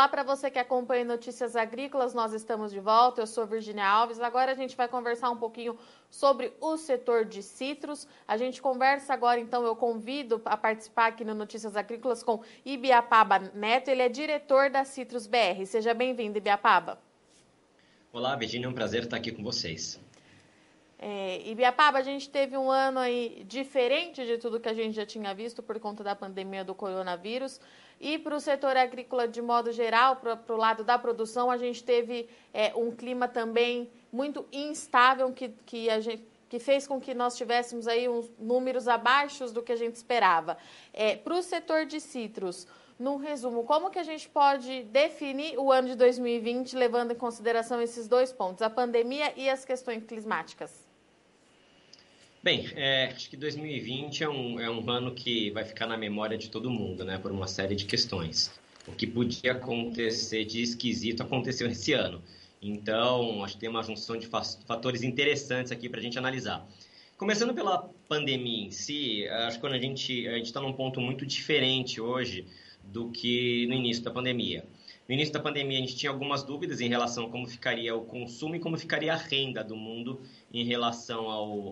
Olá para você que acompanha Notícias Agrícolas, nós estamos de volta, eu sou Virginia Alves. Agora a gente vai conversar um pouquinho sobre o setor de citros. A gente conversa agora, então, eu convido a participar aqui no Notícias Agrícolas com Ibiapaba Neto, ele é diretor da Citrus BR. Seja bem-vindo, Ibiapaba. Olá, Virginia, é um prazer estar aqui com vocês. Ibiapaba, a gente teve um ano aí diferente de tudo que a gente já tinha visto por conta da pandemia do coronavírus. E para o setor agrícola de modo geral, para o lado da produção, a gente teve um clima também muito instável que fez com que nós tivéssemos aí uns números abaixo do que a gente esperava. Para o setor de citros, num resumo, como que a gente pode definir o ano de 2020 levando em consideração esses dois pontos, a pandemia e as questões climáticas? Bem, acho que 2020 é um ano que vai ficar na memória de todo mundo, né, por uma série de questões. O que podia acontecer de esquisito aconteceu esse ano. Então, acho que tem uma junção de fatores interessantes aqui para a gente analisar. Começando pela pandemia em si, acho que quando a gente está num ponto muito diferente hoje do que no início da pandemia. No início da pandemia, a gente tinha algumas dúvidas em relação a como ficaria o consumo e como ficaria a renda do mundo em relação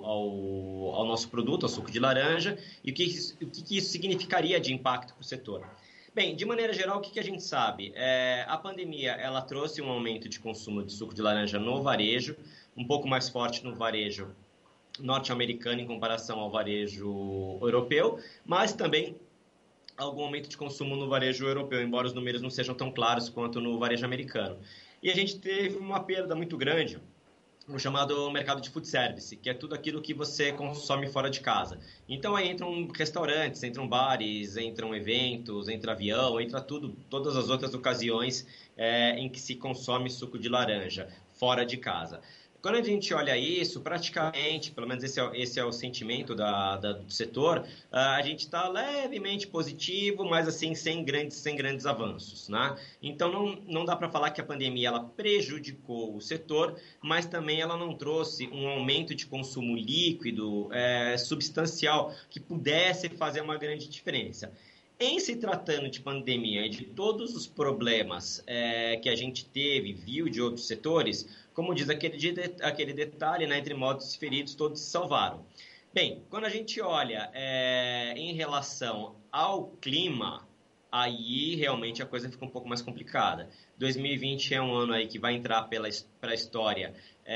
ao nosso produto, ao suco de laranja, e o que isso significaria de impacto para o setor. Bem, de maneira geral, o que a gente sabe? A pandemia ela trouxe um aumento de consumo de suco de laranja no varejo, um pouco mais forte no varejo norte-americano em comparação ao varejo europeu, mas também algum aumento de consumo no varejo europeu, embora os números não sejam tão claros quanto no varejo americano. E a gente teve uma perda muito grande no chamado mercado de food service, que é tudo aquilo que você consome fora de casa. Então aí entram restaurantes, entram bares, entram eventos, entra avião, entra todas as outras ocasiões em que se consome suco de laranja fora de casa. Quando a gente olha isso, praticamente, pelo menos esse é o sentimento do setor, a gente está levemente positivo, mas assim sem grandes avanços, né? Então não dá para falar que a pandemia ela prejudicou o setor, mas também ela não trouxe um aumento de consumo líquido substancial que pudesse fazer uma grande diferença. Em se tratando de pandemia e de todos os problemas que a gente viu de outros setores, como diz aquele detalhe, né, entre mortos e feridos, todos se salvaram. Bem, quando a gente olha em relação ao clima, aí realmente a coisa fica um pouco mais complicada. 2020 é um ano aí que vai entrar para a história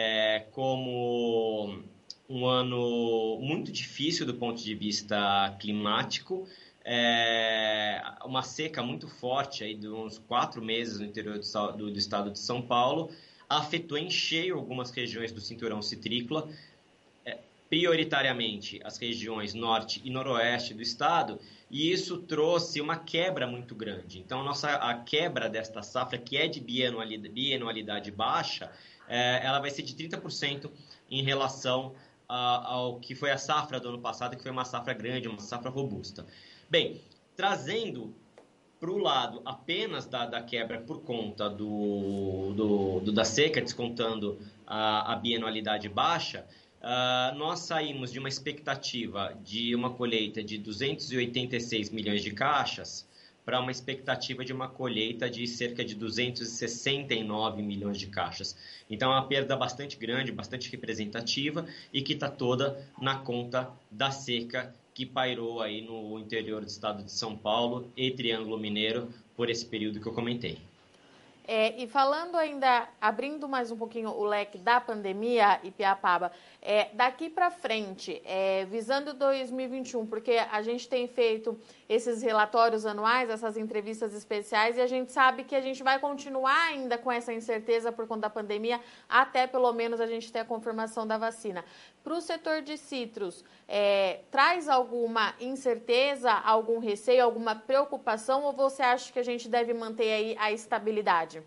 como um ano muito difícil do ponto de vista climático, uma seca muito forte aí de uns 4 meses no interior do estado de São Paulo, afetou em cheio algumas regiões do cinturão citrícola, prioritariamente as regiões norte e noroeste do estado, e isso trouxe uma quebra muito grande. Então, a quebra desta safra, que é de bianualidade baixa, ela vai ser de 30% em relação ao que foi a safra do ano passado, que foi uma safra grande, uma safra robusta. Bem, trazendo para o lado apenas da quebra por conta da seca, descontando a bianualidade baixa, nós saímos de uma expectativa de uma colheita de 286 milhões de caixas para uma expectativa de uma colheita de cerca de 269 milhões de caixas. Então, é uma perda bastante grande, bastante representativa e que está toda na conta da seca que pairou aí no interior do estado de São Paulo e Triângulo Mineiro por esse período que eu comentei. E falando ainda, abrindo mais um pouquinho o leque da pandemia, Ibiapaba, daqui para frente, visando 2021, porque a gente tem feito esses relatórios anuais, essas entrevistas especiais, e a gente sabe que a gente vai continuar ainda com essa incerteza por conta da pandemia, até pelo menos a gente ter a confirmação da vacina. Para o setor de citros, traz alguma incerteza, algum receio, alguma preocupação, ou você acha que a gente deve manter aí a estabilidade?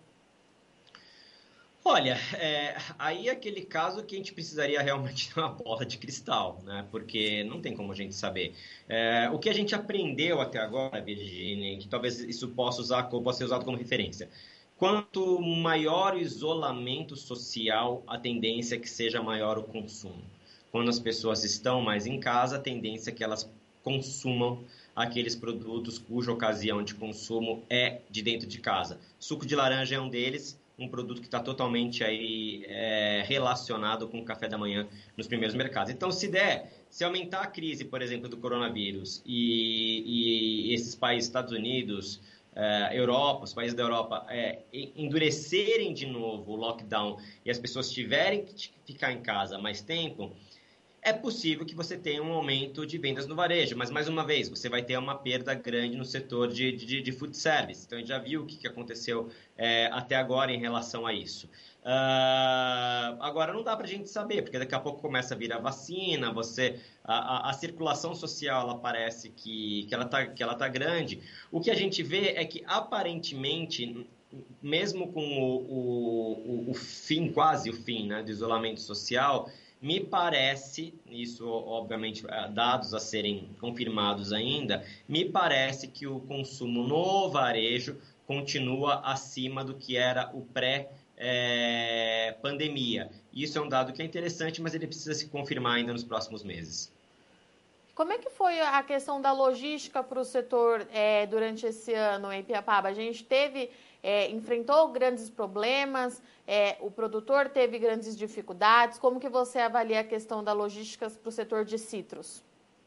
Olha, aí é aquele caso que a gente precisaria realmente de uma bola de cristal, né? Porque não tem como a gente saber. O que a gente aprendeu até agora, Virginia, que talvez isso possa ser usado como referência. Quanto maior o isolamento social, a tendência é que seja maior o consumo. Quando as pessoas estão mais em casa, a tendência é que elas consumam aqueles produtos cuja ocasião de consumo é de dentro de casa. Suco de laranja é um deles, um produto que está totalmente aí, relacionado com o café da manhã nos primeiros mercados. Então, se aumentar a crise, por exemplo, do coronavírus e esses países, Estados Unidos, Europa, os países da Europa, endurecerem de novo o lockdown e as pessoas tiverem que ficar em casa mais tempo, é possível que você tenha um aumento de vendas no varejo, mas, mais uma vez, você vai ter uma perda grande no setor de food service. Então, a gente já viu o que aconteceu até agora em relação a isso. Agora, não dá para a gente saber, porque daqui a pouco começa a vir a vacina, a circulação social, ela parece que ela tá grande. O que a gente vê é que, aparentemente, mesmo com o fim, quase o fim, né, do isolamento social, me parece, isso obviamente dados a serem confirmados ainda, me parece que o consumo no varejo continua acima do que era o pré-pandemia. Isso é um dado que é interessante, mas ele precisa se confirmar ainda nos próximos meses. Como é que foi a questão da logística para o setor durante esse ano em Ipiapaba? A gente enfrentou grandes problemas, o produtor teve grandes dificuldades. Como que você avalia a questão da logística para o setor de citros?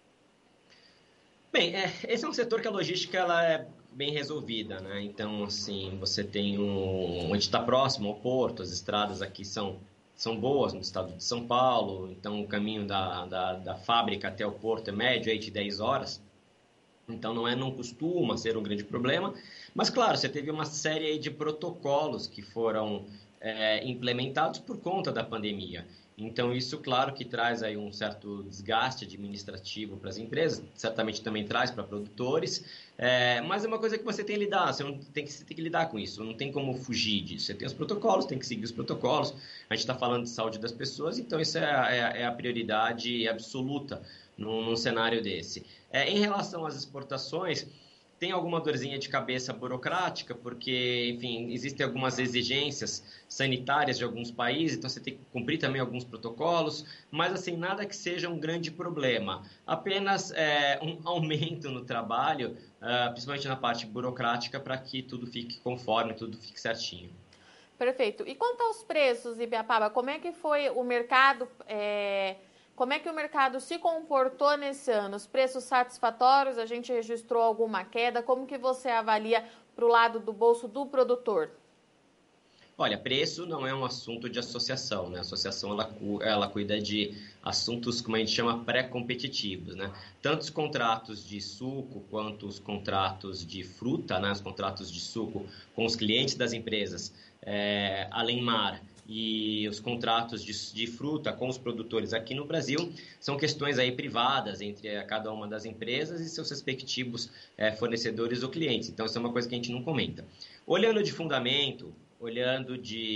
Bem, esse é um setor que a logística ela é bem resolvida, né? Então, assim, você tem onde está próximo ao porto, as estradas aqui são boas no estado de São Paulo, então o caminho da fábrica até o porto é médio aí de 10 horas, então não costuma ser um grande problema, mas claro, você teve uma série aí de protocolos que foram implementados por conta da pandemia. Então, isso, claro, que traz aí um certo desgaste administrativo para as empresas, certamente também traz para produtores, mas é uma coisa que você tem que lidar, você tem que lidar com isso, não tem como fugir disso. Você tem os protocolos, tem que seguir os protocolos, a gente está falando de saúde das pessoas, então isso é a prioridade absoluta num cenário desse. Em relação às exportações, tem alguma dorzinha de cabeça burocrática, porque, enfim, existem algumas exigências sanitárias de alguns países, então você tem que cumprir também alguns protocolos, mas, assim, nada que seja um grande problema. Apenas um aumento no trabalho, principalmente na parte burocrática, para que tudo fique conforme, tudo fique certinho. Perfeito. E quanto aos preços, Ipiapaba, como é que foi o mercado... Como é que o mercado se comportou nesse ano? Os preços satisfatórios, a gente registrou alguma queda? Como que você avalia para o lado do bolso do produtor? Olha, preço não é um assunto de associação, né? A associação ela cuida de assuntos, como a gente chama, pré-competitivos, né? Tanto os contratos de suco quanto os contratos de fruta, né? Os contratos de suco com os clientes das empresas, além mar, e os contratos de fruta com os produtores aqui no Brasil são questões aí privadas entre cada uma das empresas e seus respectivos fornecedores ou clientes. Então, isso é uma coisa que a gente não comenta. Olhando de fundamento, olhando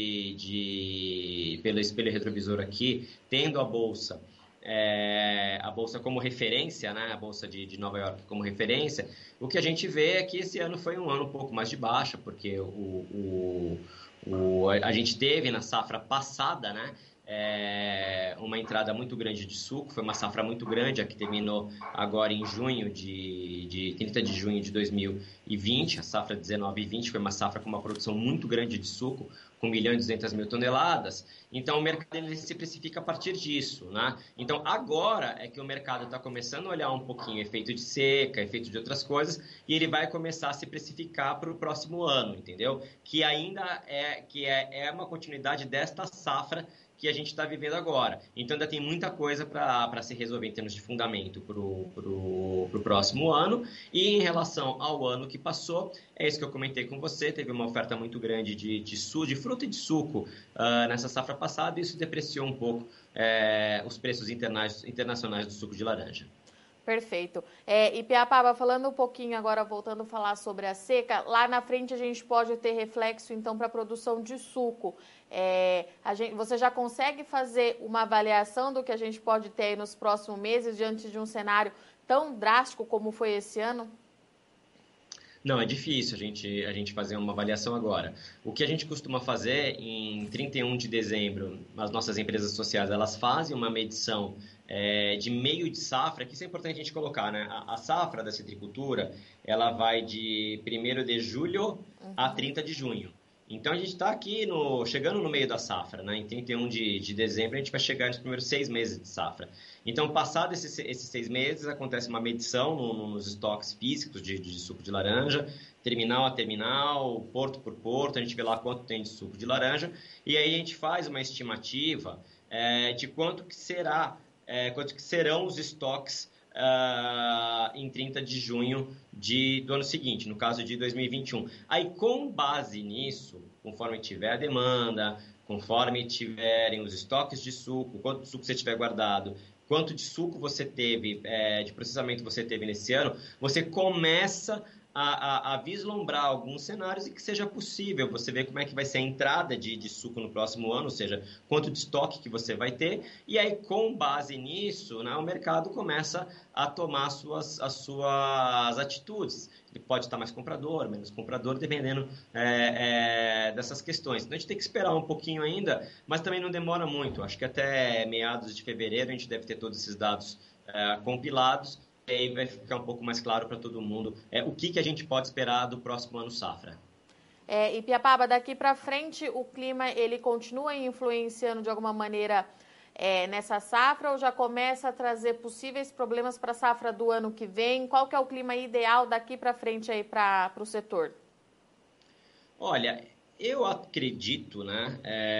pelo espelho retrovisor aqui, tendo a bolsa como referência, né? A bolsa de Nova York como referência, o que a gente vê é que esse ano foi um ano um pouco mais de baixa, porque a gente teve na safra passada, né, uma entrada muito grande de suco, foi uma safra muito grande, a que terminou agora em 30 de junho de 2020, a safra 19 e 20 foi uma safra com uma produção muito grande de suco, com 1.200.000 toneladas, então o mercado ele se precifica a partir disso, né? Então agora é que o mercado está começando a olhar um pouquinho efeito de seca, efeito de outras coisas, e ele vai começar a se precificar para o próximo ano, entendeu? Que ainda é uma continuidade desta safra que a gente está vivendo agora. Então, ainda tem muita coisa para se resolver em termos de fundamento para o próximo ano. E em relação ao ano que passou, é isso que eu comentei com você, teve uma oferta muito grande de fruta e de suco nessa safra passada, e isso depreciou um pouco os preços internacionais do suco de laranja. Perfeito. Ipiapaba, falando um pouquinho agora, voltando a falar sobre a seca, lá na frente a gente pode ter reflexo, então, para a produção de suco. Você já consegue fazer uma avaliação do que a gente pode ter aí nos próximos meses, diante de um cenário tão drástico como foi esse ano? Não, é difícil a gente fazer uma avaliação agora. O que a gente costuma fazer em 31 de dezembro, as nossas empresas sociais, elas fazem uma medição de meio de safra, que isso é importante a gente colocar, né? A safra da citricultura, ela vai de 1º de julho a 30 de junho. Então, a gente está aqui chegando no meio da safra, né? Em 31 de dezembro, a gente vai chegar nos primeiros 6 meses de safra. Então, passados esses 6 meses, acontece uma medição nos estoques físicos de suco de laranja, terminal a terminal, porto por porto, a gente vê lá quanto tem de suco de laranja, e aí a gente faz uma estimativa de quanto que serão os estoques em 30 de junho do ano seguinte, no caso de 2021. Aí, com base nisso, conforme tiver a demanda, conforme tiverem os estoques de suco, quanto suco você tiver guardado, quanto de suco você teve, de processamento você teve nesse ano, você começa a vislumbrar alguns cenários e que seja possível você ver como é que vai ser a entrada de suco no próximo ano, ou seja, quanto de estoque que você vai ter, e aí com base nisso, né, o mercado começa a tomar as suas atitudes. Ele pode estar mais comprador, menos comprador, dependendo dessas questões. Então a gente tem que esperar um pouquinho ainda, mas também não demora muito. Acho que até meados de fevereiro a gente deve ter todos esses dados compilados, e aí vai ficar um pouco mais claro para todo mundo o que a gente pode esperar do próximo ano safra. E Piapaba, daqui para frente o clima ele continua influenciando de alguma maneira nessa safra ou já começa a trazer possíveis problemas para a safra do ano que vem? Qual que é o clima ideal daqui para frente aí para o setor? Olha, eu acredito, né,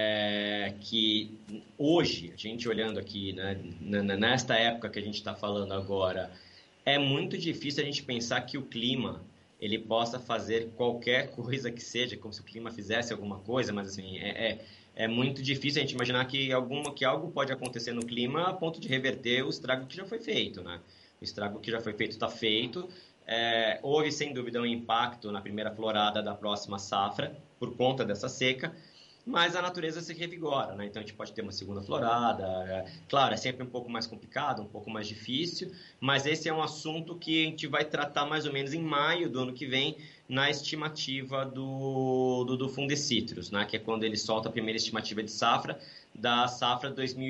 que hoje, a gente olhando aqui, né, nesta época que a gente está falando agora, é muito difícil a gente pensar que o clima ele possa fazer qualquer coisa que seja, como se o clima fizesse alguma coisa, mas assim, é muito difícil a gente imaginar que algo pode acontecer no clima a ponto de reverter o estrago que já foi feito, né? O estrago que já foi feito está feito. Houve, sem dúvida, um impacto na primeira florada da próxima safra por conta dessa seca, mas a natureza se revigora, né? Então a gente pode ter uma segunda florada. Claro, é sempre um pouco mais complicado, um pouco mais difícil, mas esse é um assunto que a gente vai tratar mais ou menos em maio do ano que vem, na estimativa do Fundecitrus, né? Que é quando ele solta a primeira estimativa de safra, da safra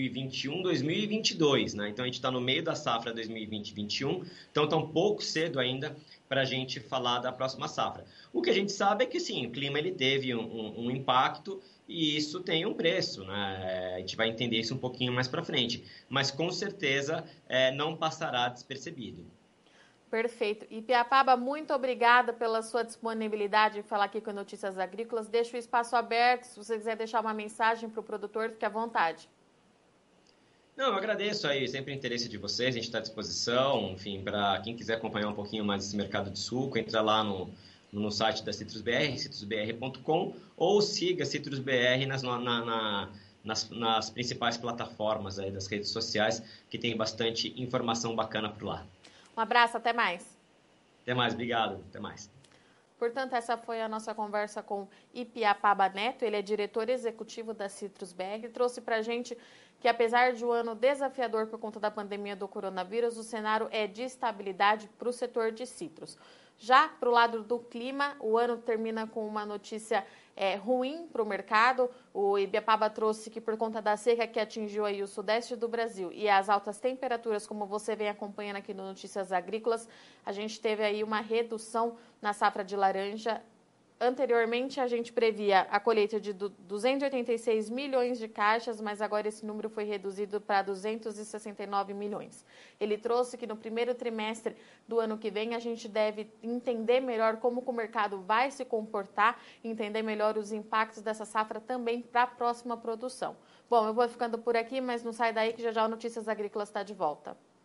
2021-2022, né? Então a gente está no meio da safra 2020-2021, então está um pouco cedo ainda para a gente falar da próxima safra. O que a gente sabe é que sim, o clima ele teve um impacto e isso tem um preço, né? A gente vai entender isso um pouquinho mais para frente, mas com certeza não passará despercebido. Perfeito. E Piapaba, muito obrigada pela sua disponibilidade de falar aqui com Notícias Agrícolas. Deixa o espaço aberto, se você quiser deixar uma mensagem para o produtor, fique à vontade. Não, eu agradeço aí sempre o interesse de vocês, a gente está à disposição, enfim, para quem quiser acompanhar um pouquinho mais esse mercado de suco, entra lá no site da CitrusBR, citrusbr.com, ou siga a CitrusBR nas principais plataformas aí das redes sociais, que tem bastante informação bacana por lá. Um abraço, até mais. Até mais, obrigado, até mais. Portanto, essa foi a nossa conversa com Ipiapaba Neto, ele é diretor executivo da CitrusBR, e trouxe para a gente que, apesar de um ano desafiador por conta da pandemia do coronavírus, o cenário é de estabilidade para o setor de citros. Já para o lado do clima, o ano termina com uma notícia ruim para o mercado. O Ibiapaba trouxe que, por conta da seca que atingiu aí o sudeste do Brasil e as altas temperaturas, como você vem acompanhando aqui no Notícias Agrícolas, a gente teve aí uma redução na safra de laranja. Anteriormente, a gente previa a colheita de 286 milhões de caixas, mas agora esse número foi reduzido para 269 milhões. Ele trouxe que no primeiro trimestre do ano que vem a gente deve entender melhor como o mercado vai se comportar, entender melhor os impactos dessa safra também para a próxima produção. Bom, eu vou ficando por aqui, mas não sai daí que já já o Notícias Agrícolas está de volta.